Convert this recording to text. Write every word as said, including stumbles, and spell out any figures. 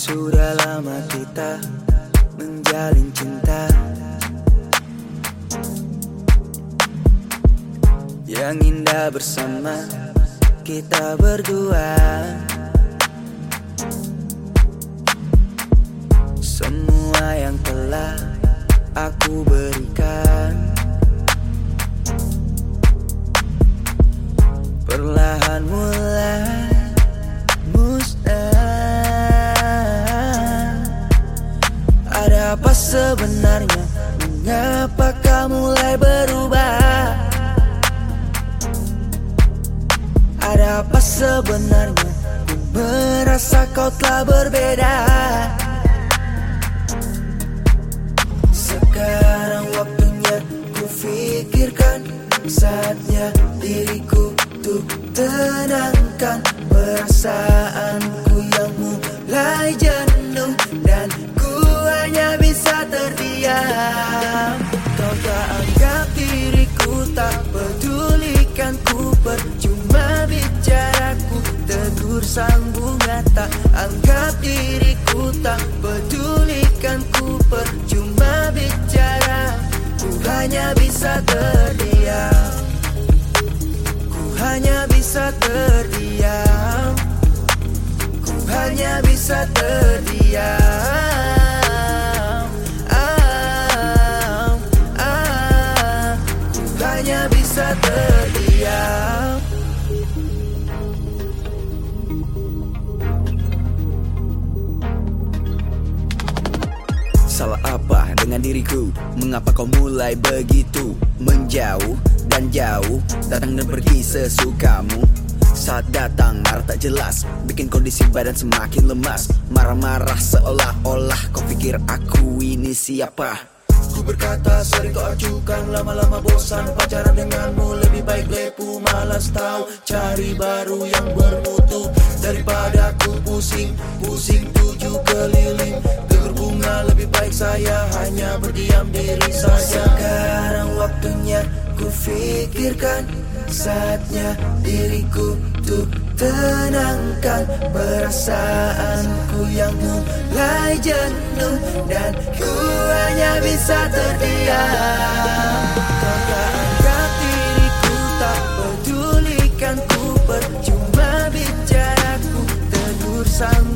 Sudah lama kita menjalin cinta yang indah bersama kita berdua. Semua yang telah aku berikan perlahan mulai musnah. Ada apa sebenarnya? Mengapa kau mulai berubah? Ada apa sebenarnya? Ku merasa kau telah berbeda. Sekarang waktunya ku fikirkan, saatnya diriku untuk tenangkan perasaanku yang mulai jenuh, dan ku hanya bisa terdiam. Kau tak anggap diriku, tak pedulikan ku, percuma bicaraku, tegur sambung tak anggap diriku, tak pedulikan ku, percuma bicara. Ku hanya bisa terdiam, ku hanya bisa terdiam, ku hanya bisa terdiam. Ah, ah, ku hanya bisa terdiam. Salah apa dengan diriku? Mengapa kau mulai begitu menjauh dan jauh, datang dan pergi sesukamu? Saat datang marah tak jelas, bikin kondisi badan semakin lemas. Marah-marah seolah-olah kau pikir aku ini siapa? Ku berkata sering kau acukan, lama-lama bosan pacaran denganmu. Lebih baik lepu, malas tahu, cari baru yang bermutu. Daripada ku pusing, pusing tujuh keliling. Tegur bunga, lebih baik saya hanya berdiam diri saja. Sekarang waktunya ku fikirkan, saatnya diriku untuk tenangkan perasaanku yang mulai jenuh, dan ku hanya bisa terdiam. Kau tak anggap diriku, tak pedulikan ku, percuma bicaraku, tegur sambung